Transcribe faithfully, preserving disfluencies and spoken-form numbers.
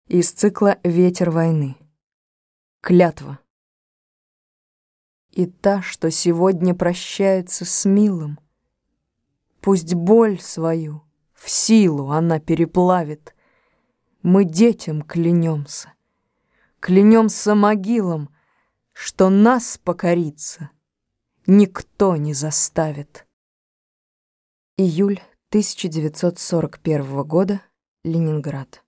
Из цикла «Ветер войны». Клятва. И та, что сегодня прощается с милым, пусть боль свою в силу она переплавит. Мы детям клянемся, клянемся могилам, что нас покориться никто не заставит. Июль тысяча девятьсот сорок первого года. Ленинград.